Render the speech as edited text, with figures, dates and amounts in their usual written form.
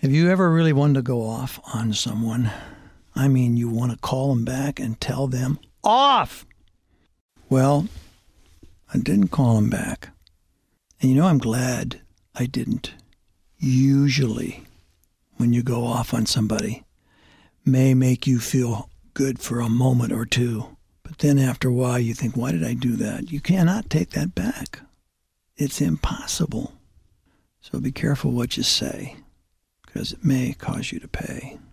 Have you ever really wanted to go off on someone? I mean, you want to call them back and tell them off. Well, I didn't call them back. And I'm glad I didn't. Usually, when you go off on somebody, may make you feel good for a moment or two. But then after a while, you think, why did I do that? You cannot take that back. It's impossible. So be careful what you say, because it may cause you to pay.